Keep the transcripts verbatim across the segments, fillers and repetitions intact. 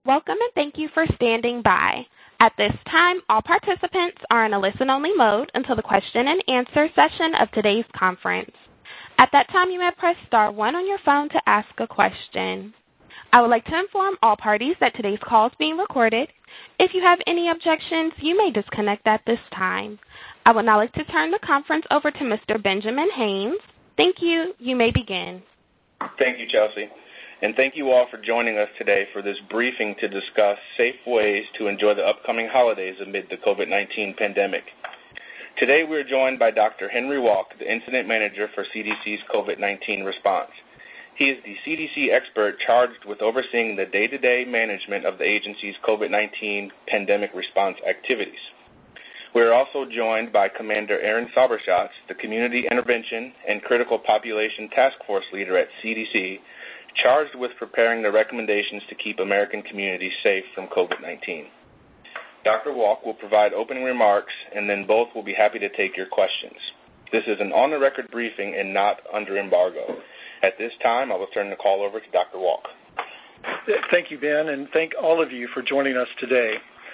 Welcome and thank you for standing by. At this time, all participants are in a listen-only mode until the question and answer session of today's conference. At that time, you may press star one on your phone to ask a question. I would like to inform all parties that today's call is being recorded. If you have any objections, you may disconnect at this time. I would now like to turn the conference over to Mister Benjamin Haynes. Thank you. You may begin. Thank you, Chelsea. And thank you all for joining us today for this briefing to discuss safe ways to enjoy the upcoming holidays amid the COVID nineteen pandemic. Today we are joined by Doctor Henry Walk, the Incident Manager for C D C's COVID nineteen response. He is the C D C expert charged with overseeing the day-to-day management of the agency's COVID nineteen pandemic response activities. We are also joined by Commander Aaron Sauberschatz, the Community Intervention and Critical Population Task Force Leader at C D C, charged with preparing the recommendations to keep American communities safe from COVID nineteen. Doctor Walk will provide opening remarks, and then both will be happy to take your questions. This is an on-the-record briefing and not under embargo. At this time, I will turn the call over to Doctor Walk. Thank you, Ben, and thank all of you for joining us today.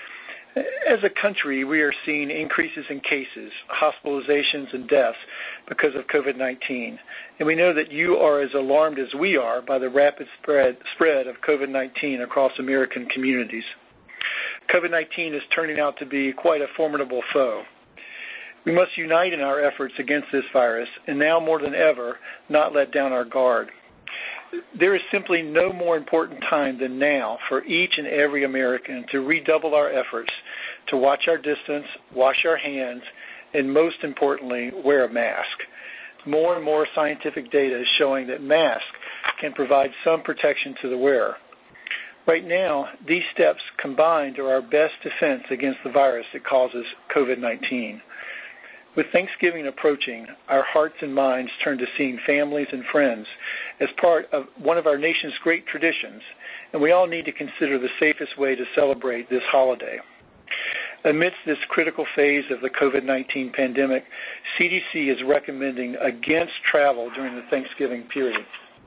As a country, we are seeing increases in cases, hospitalizations, and deaths because of COVID nineteen. And we know that you are as alarmed as we are by the rapid spread, spread of COVID nineteen across American communities. COVID nineteen is turning out to be quite a formidable foe. We must unite in our efforts against this virus, and now more than ever, not let down our guard. There is simply no more important time than now for each and every American to redouble our efforts to watch our distance, wash our hands, and most importantly, wear a mask. More and more scientific data is showing that masks can provide some protection to the wearer. Right now, these steps combined are our best defense against the virus that causes COVID nineteen. With Thanksgiving approaching, our hearts and minds turn to seeing families and friends as part of one of our nation's great traditions, and we all need to consider the safest way to celebrate this holiday. Amidst this critical phase of the COVID nineteen pandemic, C D C is recommending against travel during the Thanksgiving period.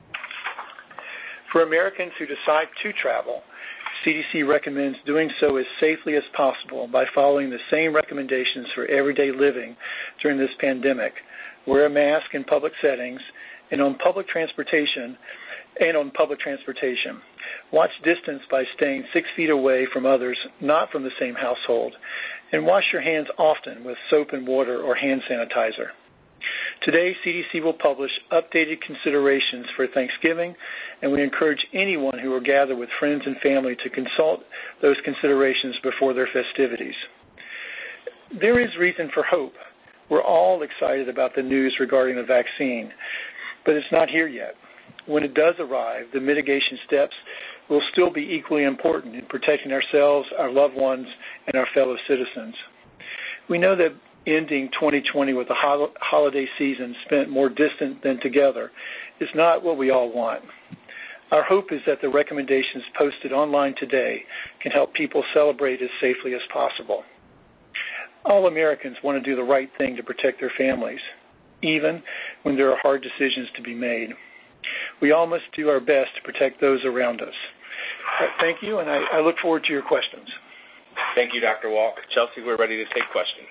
For Americans who decide to travel, C D C recommends doing so as safely as possible by following the same recommendations for everyday living during this pandemic. Wear a mask in public settings and on public transportation and on public transportation. Watch distance by staying six feet away from others not from the same household, and wash your hands often with soap and water or hand sanitizer. Today, C D C will publish updated considerations for Thanksgiving, and we encourage anyone who will gather with friends and family to consult those considerations before their festivities. There is reason for hope. We're all excited about the news regarding the vaccine, but it's not here yet. When it does arrive, the mitigation steps will still be equally important in protecting ourselves, our loved ones, and our fellow citizens. We know that ending twenty twenty with a ho- holiday season spent more distant than together is not what we all want. Our hope is that the recommendations posted online today can help people celebrate as safely as possible. All Americans want to do the right thing to protect their families, even when there are hard decisions to be made. We all must do our best to protect those around us. Uh, thank you, and I, I look forward to your questions. Thank you, Doctor Walk. Chelsea, we're ready to take questions.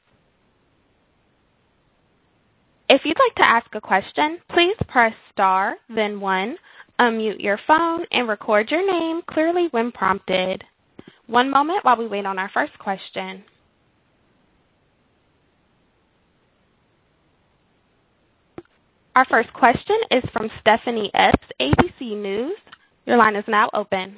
If you'd like to ask a question, please press star, then one, unmute your phone, and record your name clearly when prompted. One moment while we wait on our first question. Our first question is from Stephanie Epps, A B C News. Your line is now open.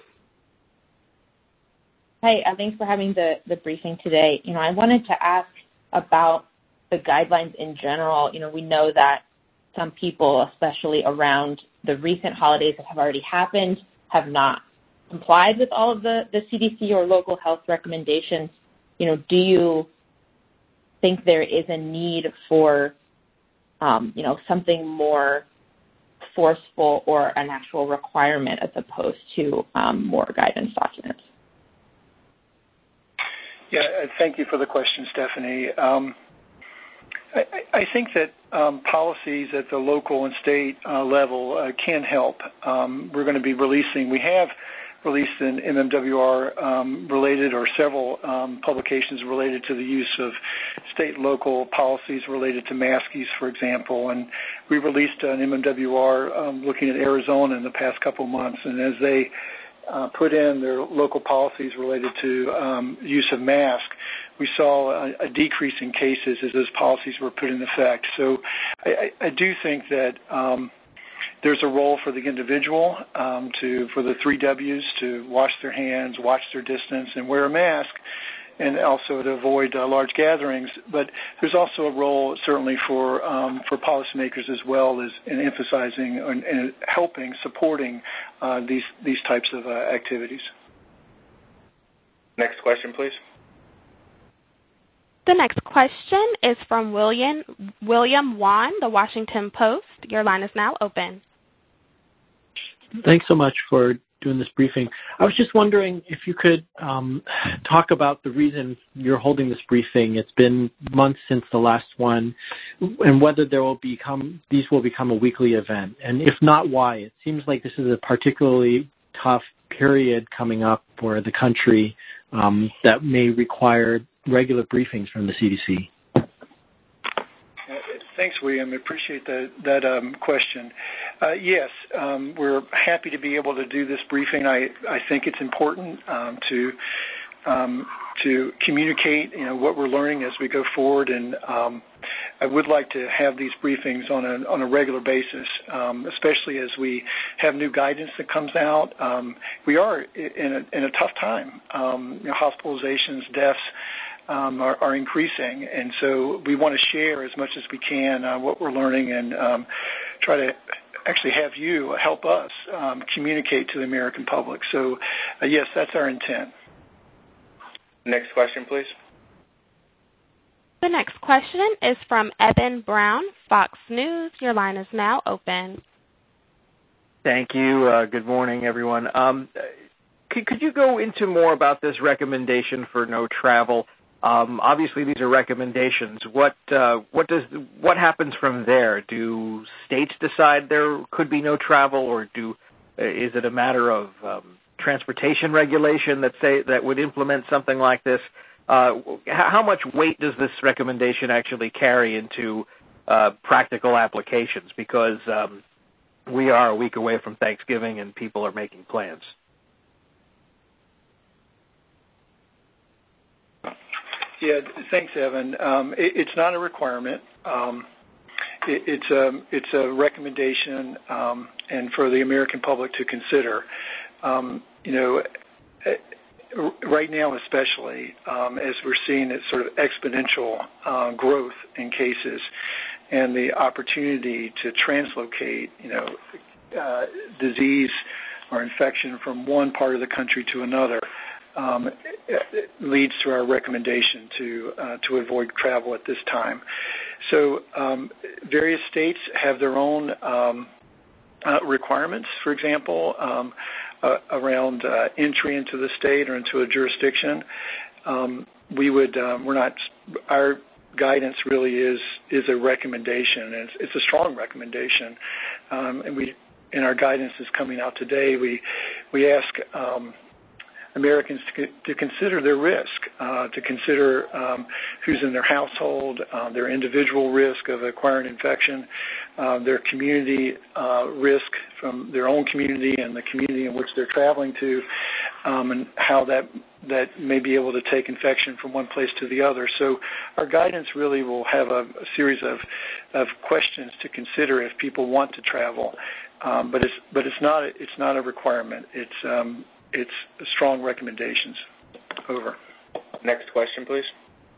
Hi, uh, thanks for having the, the briefing today. You know, I wanted to ask about the guidelines in general. You know, we know that some people, especially around the recent holidays that have already happened, have not complied with all of the, the C D C or local health recommendations. You know, do you think there is a need for, um, you know, something more forceful or an actual requirement as opposed to um, more guidance documents? Yeah, thank you for the question, Stephanie. Um, I, I think that um, policies at the local and state uh, level uh, can help. Um, we're going to be releasing, we have released an M M W R um, related or several um, publications related to the use of state and local policies related to maskies, for example. And we released an M M W R um, looking at Arizona in the past couple of months. And as they uh, put in their local policies related to um, use of masks, we saw a, a decrease in cases as those policies were put in effect. So I, I do think that um, there's a role for the individual um, to, for the three W's, to wash their hands, watch their distance, and wear a mask, and also to avoid uh, large gatherings. But there's also a role certainly for um, for policymakers as well as in emphasizing and, and helping, supporting uh, these these types of uh, activities. Next question, please. The next question is from William William Wan, The Washington Post. Your line is now open. Thanks so much for doing this briefing. I was just wondering if you could um, talk about the reason you're holding this briefing. It's been months since the last one, and whether there will become these will become a weekly event, and if not, why. It seems like this is a particularly tough period coming up for the country um, that may require regular briefings from the C D C. Thanks, William. I appreciate that, that um, question. Uh, yes, um, we're happy to be able to do this briefing. I, I think it's important um, to um, to communicate, you know, what we're learning as we go forward, and um, I would like to have these briefings on a on a regular basis, um, especially as we have new guidance that comes out. Um, we are in a, in a tough time. Um, you know, hospitalizations, deaths. Um, are, are increasing, and so we want to share as much as we can uh, what we're learning and um, try to actually have you help us um, communicate to the American public. So, uh, yes, that's our intent. Next question, please. The next question is from Evan Brown, Fox News. Your line is now open. Thank you. Uh, good morning, everyone. Um, could, could you go into more about this recommendation for no travel? Um, obviously, these are recommendations. What uh, what does what happens from there? Do states decide there could be no travel, or do uh, is it a matter of um, transportation regulation that say that would implement something like this? Uh, how much weight does this recommendation actually carry into uh, practical applications? Because um, we are a week away from Thanksgiving, and people are making plans. Yeah, thanks, Evan. Um, it, it's not a requirement. Um, it, it's a it's a recommendation, um, and for the American public to consider. Um, you know, right now, especially um, as we're seeing it sort of exponential uh, growth in cases, and the opportunity to translocate, you know, uh, disease or infection from one part of the country to another. Um, it leads to our recommendation to uh, to avoid travel at this time. So um, various states have their own um, uh, requirements, for example, um, uh, around uh, entry into the state or into a jurisdiction. Um, we would, um, we're not, our guidance really is is a recommendation. It's, it's a strong recommendation, um, and we, in our guidance is coming out today, we we ask um, Americans to, to consider their risk, uh, to consider um, who's in their household, uh, their individual risk of acquiring infection, uh, their community uh, risk from their own community and the community in which they're traveling to, um, and how that that may be able to take infection from one place to the other. So our guidance really will have a, a series of, of questions to consider if people want to travel, um, but it's but it's not it's not a requirement. It's um, It's strong recommendations. Over. Next question, please.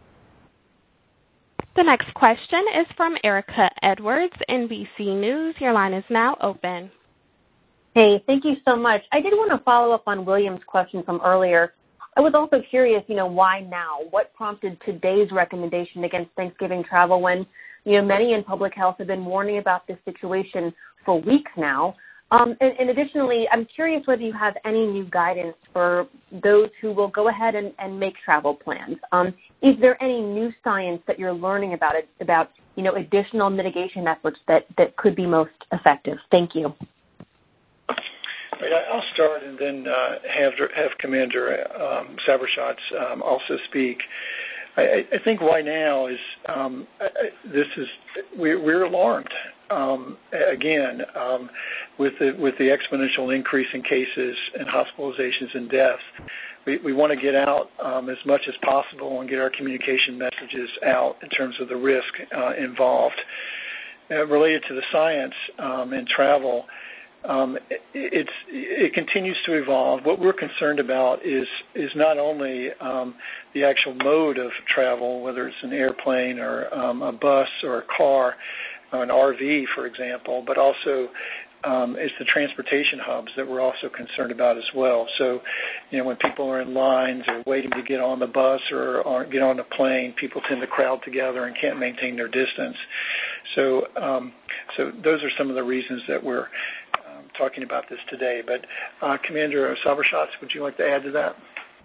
The next question is from Erica Edwards, N B C News. Your line is now open. Hey, thank you so much. I did want to follow up on William's question from earlier. I was also curious, you know, why now? What prompted today's recommendation against Thanksgiving travel when, you know, many in public health have been warning about this situation for weeks now? Um, and, and additionally, I'm curious whether you have any new guidance for those who will go ahead and, and make travel plans. Um, is there any new science that you're learning about it, about, you know, additional mitigation efforts that, that could be most effective? Thank you. I'll start and then uh, have have Commander um, Sabershotz um, also speak. I, I think why now is um, this is we're, we're alarmed um, again um, with the with the exponential increase in cases and hospitalizations and deaths. We, we want to get out um, as much as possible and get our communication messages out in terms of the risk uh, involved. Uh, related to the science um, and travel, um, it, it's, it continues to evolve. What we're concerned about is is not only um, the actual mode of travel, whether it's an airplane or um, a bus or a car, or an R V, for example, but also um, it's the transportation hubs that we're also concerned about as well. So, you know, when people are in lines or waiting to get on the bus or, or get on the plane, people tend to crowd together and can't maintain their distance. So, um, so those are some of the reasons that we're um, talking about this today. But uh, Commander Sabershotz, would you like to add to that?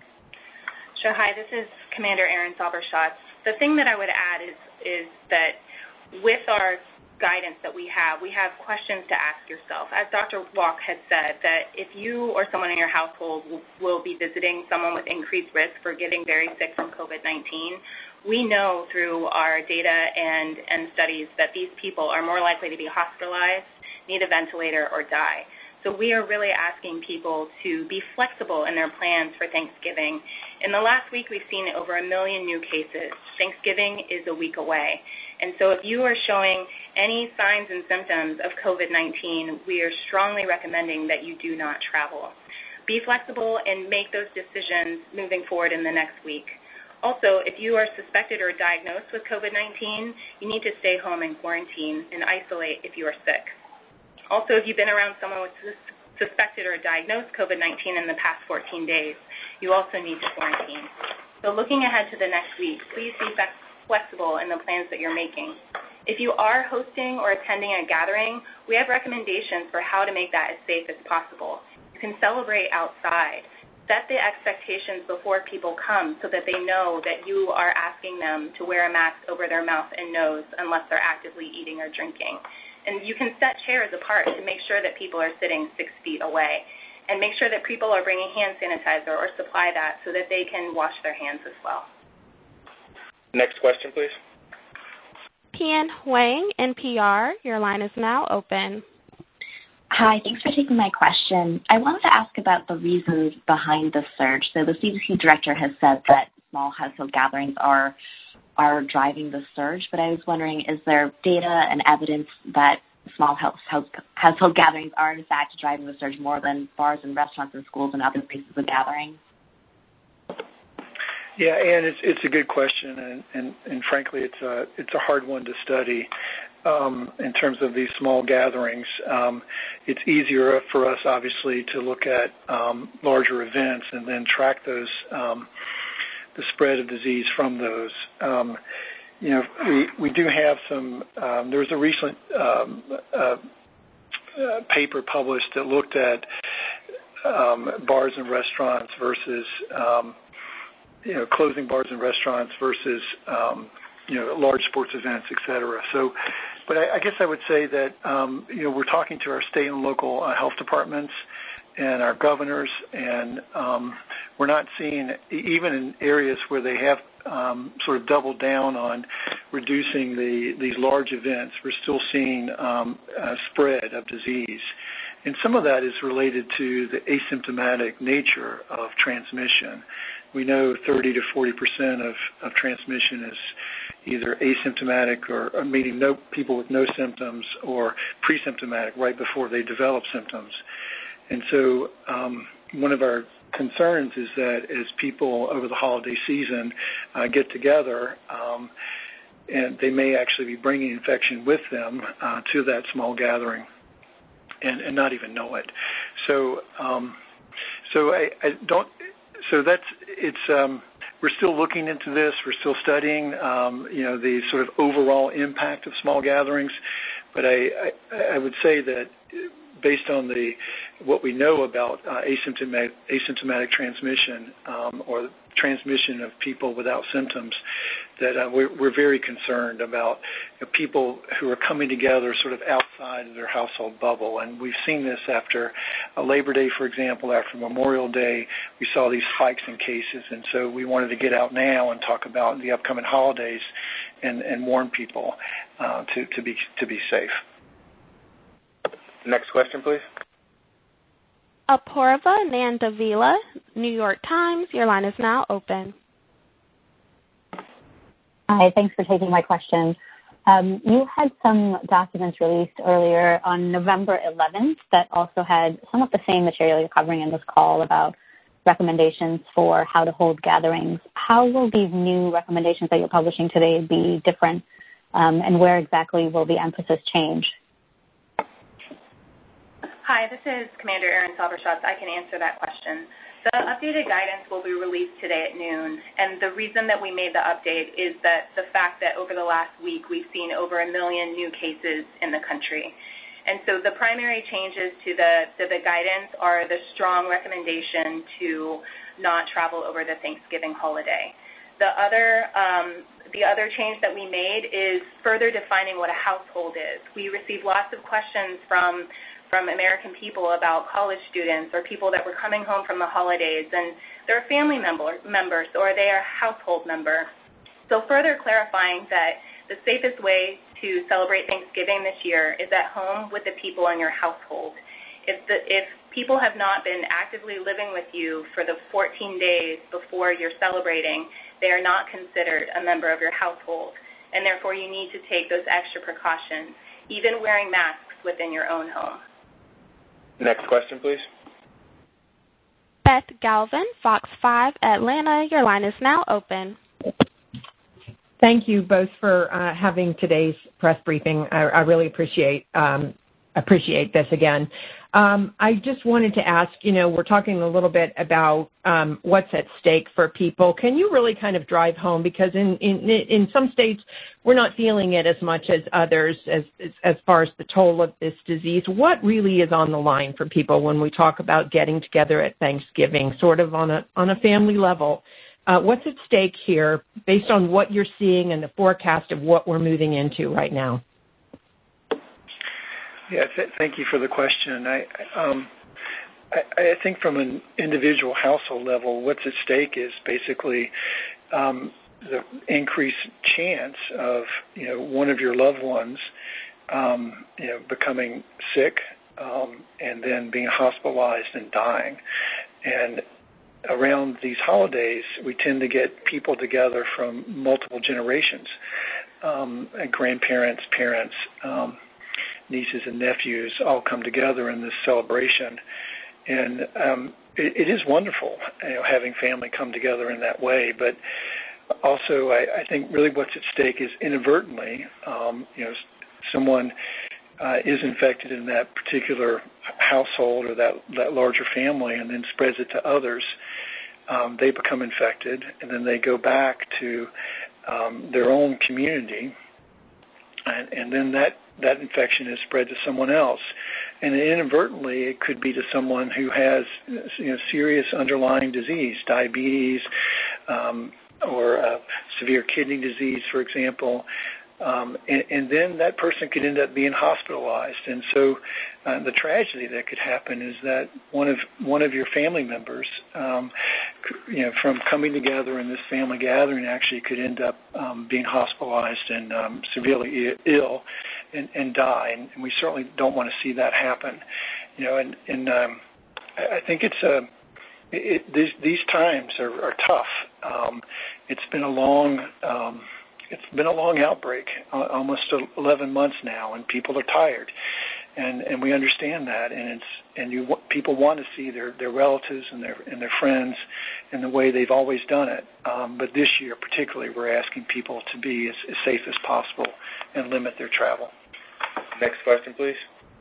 Sure. Hi, this is Commander Erin Sabershotz. The thing that I would add is is that with our guidance that we have, we have questions to ask yourself. As Doctor Walk had said, that if you or someone in your household will, will be visiting someone with increased risk for getting very sick from COVID nineteen, we know through our data and, and studies that these people are more likely to be hospitalized, need a ventilator, or die. So we are really asking people to be flexible in their plans for Thanksgiving. In the last week, we've seen over a million new cases. Thanksgiving is a week away. And so if you are showing any signs and symptoms of COVID nineteen, we are strongly recommending that you do not travel. Be flexible and make those decisions moving forward in the next week. Also, if you are suspected or diagnosed with COVID nineteen, you need to stay home and quarantine and isolate if you are sick. Also, if you've been around someone with suspected or diagnosed COVID nineteen in the past fourteen days, you also need to quarantine. So looking ahead to the next week, please be flexible in the plans that you're making. If you are hosting or attending a gathering, we have recommendations for how to make that as safe as possible. You can celebrate outside. Set the expectations before people come so that they know that you are asking them to wear a mask over their mouth and nose unless they're actively eating or drinking. And you can set chairs apart to make sure that people are sitting six feet away, and make sure that people are bringing hand sanitizer or supply that so that they can wash their hands as well. Next question, please. Tian Huang, N P R, your line is now open. Hi, thanks for taking my question. I wanted to ask about the reasons behind the surge. So the C D C director has said that small household gatherings are are driving the surge, but I was wondering, is there data and evidence that small house, house, household gatherings are in fact driving the surge more than bars and restaurants and schools and other places of gathering? Yeah, and it's it's a good question, and, and, and frankly, it's a it's a hard one to study. Um, in terms of these small gatherings, um, it's easier for us, obviously, to look at um, larger events and then track those, um, the spread of disease from those. Um, you know, we, we do have some, um, there was a recent um, uh, uh, paper published that looked at um, bars and restaurants versus, um, you know, closing bars and restaurants versus, um, you know, large sports events, et cetera. So, but I, I guess I would say that, um, you know, we're talking to our state and local uh, health departments and our governors, and um, we're not seeing, even in areas where they have um, sort of doubled down on reducing the these large events, we're still seeing um, a spread of disease. And some of that is related to the asymptomatic nature of transmission. We know thirty to forty percent of, of transmission is either asymptomatic or, or meaning no people with no symptoms, or pre-symptomatic right before they develop symptoms. And so um, one of our concerns is that as people over the holiday season uh, get together, um, and they may actually be bringing infection with them uh, to that small gathering and, and not even know it. So, um, so I, I don't. So that's it's. Um, we're still looking into this. We're still studying, um, you know, the sort of overall impact of small gatherings. But I, I, I would say that based on the what we know about uh, asymptomatic, asymptomatic transmission um, or transmission of people without symptoms, that uh, we're, we're very concerned about you know, people who are coming together sort of outside of their household bubble. And we've seen this after uh, Labor Day, for example, after Memorial Day, we saw these spikes in cases. And so we wanted to get out now and talk about the upcoming holidays and, and warn people uh, to, to be to be safe. Next question, please. Apoorva Nandavila, New York Times. Your line is now open. Hi, thanks for taking my question. Um, you had some documents released earlier on November eleventh that also had some of the same material you're covering in this call about recommendations for how to hold gatherings. How will these new recommendations that you're publishing today be different, um, and where exactly will the emphasis change? Hi, this is Commander Erin Salberschatz. I can answer that question. The updated guidance will be released today at noon, and the reason that we made the update is that the fact that over the last week we've seen over a million new cases in the country. And so the primary changes to the, to the guidance are the strong recommendation to not travel over the Thanksgiving holiday. The other, um, the other change that we made is further defining what a household is. We received lots of questions from from American people about college students or people that were coming home from the holidays, and they're family member, members or they are a household member. So further clarifying that the safest way to celebrate Thanksgiving this year is at home with the people in your household. If, the, if people have not been actively living with you for the fourteen days before you're celebrating, they are not considered a member of your household, and therefore you need to take those extra precautions, even wearing masks within your own home. Next question, please. Beth Galvin, Fox five, Atlanta. Your line is now open. Thank you both for uh, having today's press briefing. I, I really appreciate um, appreciate this again. Um, I just wanted to ask, you know, we're talking a little bit about um, what's at stake for people. Can you really kind of drive home? Because in, in, in some states, we're not feeling it as much as others as, as, as far as the toll of this disease. What really is on the line for people when we talk about getting together at Thanksgiving, sort of on a, on a family level? Uh, what's at stake here based on what you're seeing and the forecast of what we're moving into right now? Yeah, th- thank you for the question. I, um, I, I think from an individual household level, what's at stake is basically um, the increased chance of, you know, one of your loved ones, um, you know, becoming sick um, and then being hospitalized and dying. And around these holidays, we tend to get people together from multiple generations, um, and grandparents, parents, um, nieces and nephews all come together in this celebration. And um, it, it is wonderful, you know, having family come together in that way. But also, I, I think really what's at stake is inadvertently, um, you know, someone uh, is infected in that particular household or that, that larger family and then spreads it to others. Um, they become infected, and then they go back to um, their own community, and, and then that that infection is spread to someone else. And inadvertently, it could be to someone who has, you know, serious underlying disease, diabetes, um, or uh, severe kidney disease, for example. Um, and, and then that person could end up being hospitalized. And so uh, the tragedy that could happen is that one of one of your family members, um, you know, from coming together in this family gathering, actually could end up um, being hospitalized and um, severely ill and, and die. And, and we certainly don't want to see that happen. You know, and, and um, I think it's a it, these these times are, are tough. Um, it's been a long um, It's been a long outbreak, uh, almost eleven months now, and people are tired, and, and we understand that. And it's and you people want to see their, their relatives and their and their friends in the way they've always done it. Um, but this year, particularly, we're asking people to be as, as safe as possible and limit their travel. Next question, please.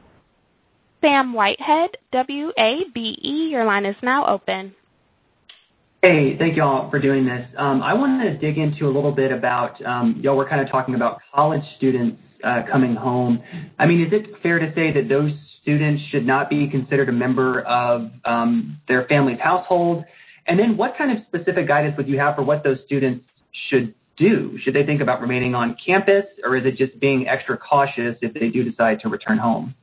Sam Whitehead, W A B E. Your line is now open. Hey, thank you all for doing this. Um, I wanted to dig into a little bit about, um, y'all were kind of talking about college students uh, coming home. I mean, is it fair to say that those students should not be considered a member of um, their family's household? And then what kind of specific guidance would you have for what those students should do? Should they think about remaining on campus, or is it just being extra cautious if they do decide to return home?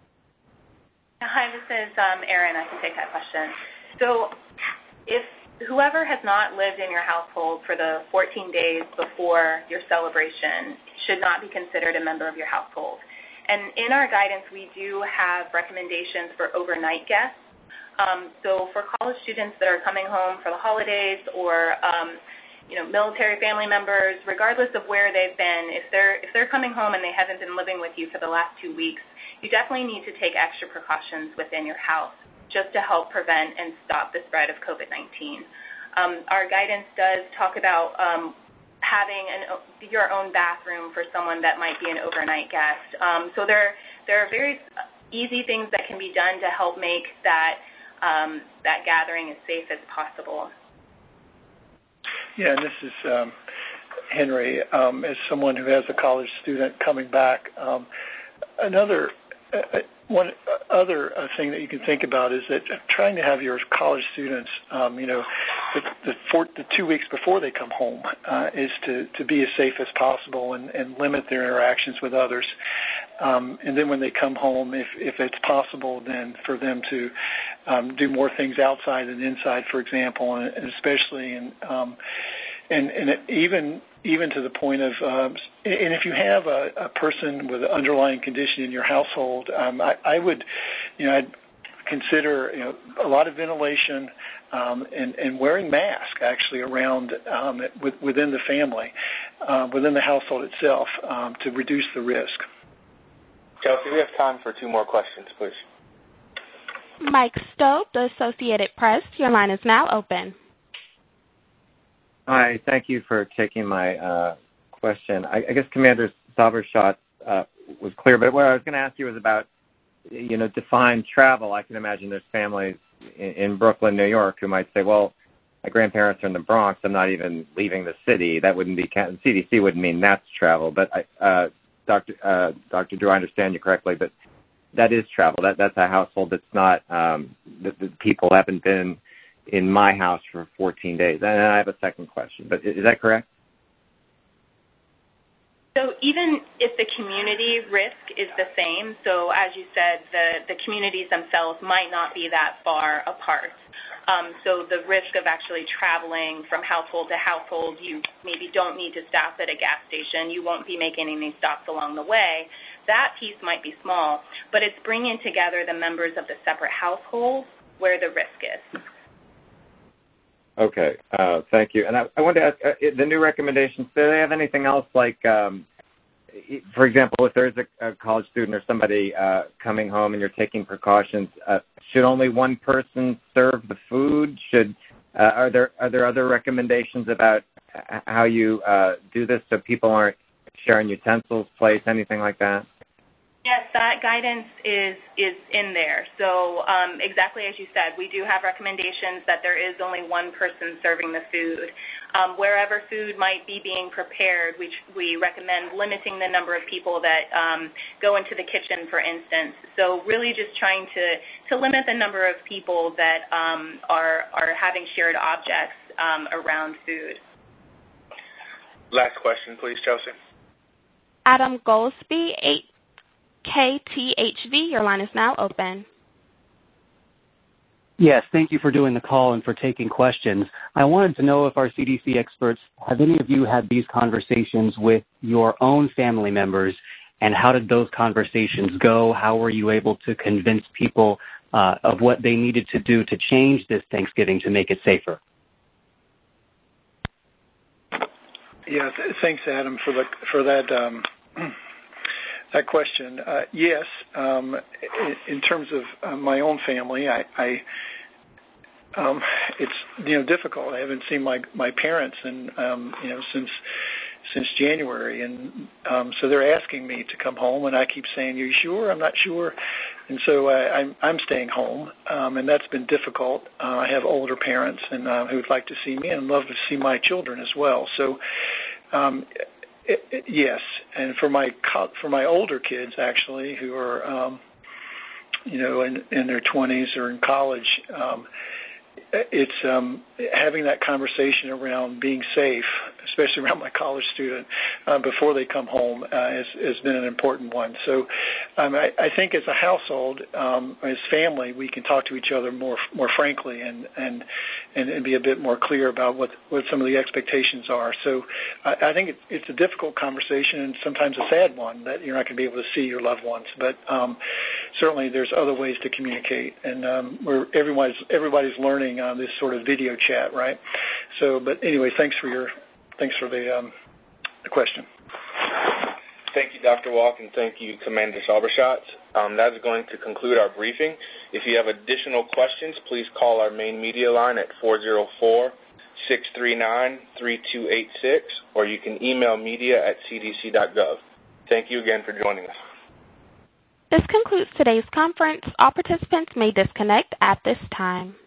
Hi, this is um, Erin. I can take that question. So if whoever has not lived in your household for the fourteen days before your celebration should not be considered a member of your household. And in our guidance, we do have recommendations for overnight guests. Um, so for college students that are coming home for the holidays, or um, you know, military family members, regardless of where they've been, if they're if they're coming home and they haven't been living with you for the last two weeks, you definitely need to take extra precautions within your house just to help prevent and stop the spread of COVID nineteen. Um, our guidance does talk about um, having an, your own bathroom for someone that might be an overnight guest. Um, so there, there are very easy things that can be done to help make that, um, that gathering as safe as possible. Yeah, and this is um, Henry. Um, as someone who has a college student coming back, um, another uh, one other uh, thing that you can think about is that trying to have your college students, um, you know, the, the, four, the two weeks before they come home uh, is to, to be as safe as possible and, and limit their interactions with others. Um, and then when they come home, if, if it's possible, then for them to um, do more things outside than inside, for example, and, and especially in um, and, and it, even even to the point of, um, and if you have a, a person with an underlying condition in your household, um, I, I would, you know, I'd consider, you know, a lot of ventilation um, and, and wearing masks actually around um, with, within the family, uh, within the household itself, um, to reduce the risk. Chelsea, we have time for two more questions, please. Mike Stowe, the Associated Press, your line is now open. Hi, thank you for taking my uh, question. I, I guess Commander Zalbershot uh, was clear, but what I was going to ask you was about, you know, define travel. I can imagine there's families in, in Brooklyn, New York, who might say, well, my grandparents are in the Bronx. I'm not even leaving the city. That wouldn't be, C D C wouldn't mean that's travel. But I, uh, Doctor Uh, Doctor Drew, I understand you correctly, but that is travel. That that's a household that's not, um, that the people haven't been in my house for fourteen days. And I have a second question, but is that correct? So even if the community risk is the same, so as you said, the, the communities themselves might not be that far apart. Um, so the risk of actually traveling from household to household, you maybe don't need to stop at a gas station. You won't be making any stops along the way. That piece might be small, but it's bringing together the members of the separate household where the risk is. Okay, uh, thank you. And I, I wanted to ask, uh, the new recommendations, do they have anything else like, um, for example, if there's a, a college student or somebody uh, coming home and you're taking precautions, uh, should only one person serve the food? Should uh, are there are there other recommendations about how you uh, do this so people aren't sharing utensils, plates, anything like that? Yes, that guidance is is in there. So um, exactly as you said, we do have recommendations that there is only one person serving the food. Um, wherever food might be being prepared, we, we recommend limiting the number of people that um, go into the kitchen, for instance. So really just trying to, to limit the number of people that um, are, are having shared objects um, around food. Last question, please, Chelsea. Adam Goldsby, eight K T H V, your line is now open. Yes, thank you for doing the call and for taking questions. I wanted to know if our C D C experts, have any of you had these conversations with your own family members, and how did those conversations go? How were you able to convince people uh, of what they needed to do to change this Thanksgiving to make it safer? Yeah, th- thanks, Adam, for the for that. Um, That question, uh, yes. Um, in, in terms of uh, my own family, I, I um, it's you know difficult. I haven't seen my my parents and um, you know since since January, and um, so they're asking me to come home, and I keep saying, "Are you sure?" "I'm not sure," and so I, I'm I'm staying home, um, and that's been difficult. Uh, I have older parents and uh, who would like to see me and love to see my children as well. So. Um, it, it, yes, and for my co- for my older kids actually, who are um, you know in, in their twenties or in college, um, it's um, having that conversation around being safe, especially around my college student, uh, before they come home, uh, has, has been an important one. So um, I, I think as a household, um, as family, we can talk to each other more more frankly and and, and, and be a bit more clear about what, what some of the expectations are. So I, I think it, it's a difficult conversation and sometimes a sad one that you're not going to be able to see your loved ones. But um, certainly there's other ways to communicate, and um, we're, everybody's, everybody's learning on this sort of video chat, right? So, but anyway, thanks for your thanks for the um, the question. Thank you, Doctor Walk, and thank you, Commander Salbershot. Um, that is going to conclude our briefing. If you have additional questions, please call our main media line at four oh four, six three nine, three two eight six, or you can email media at c d c dot gov. Thank you again for joining us. This concludes today's conference. All participants may disconnect at this time.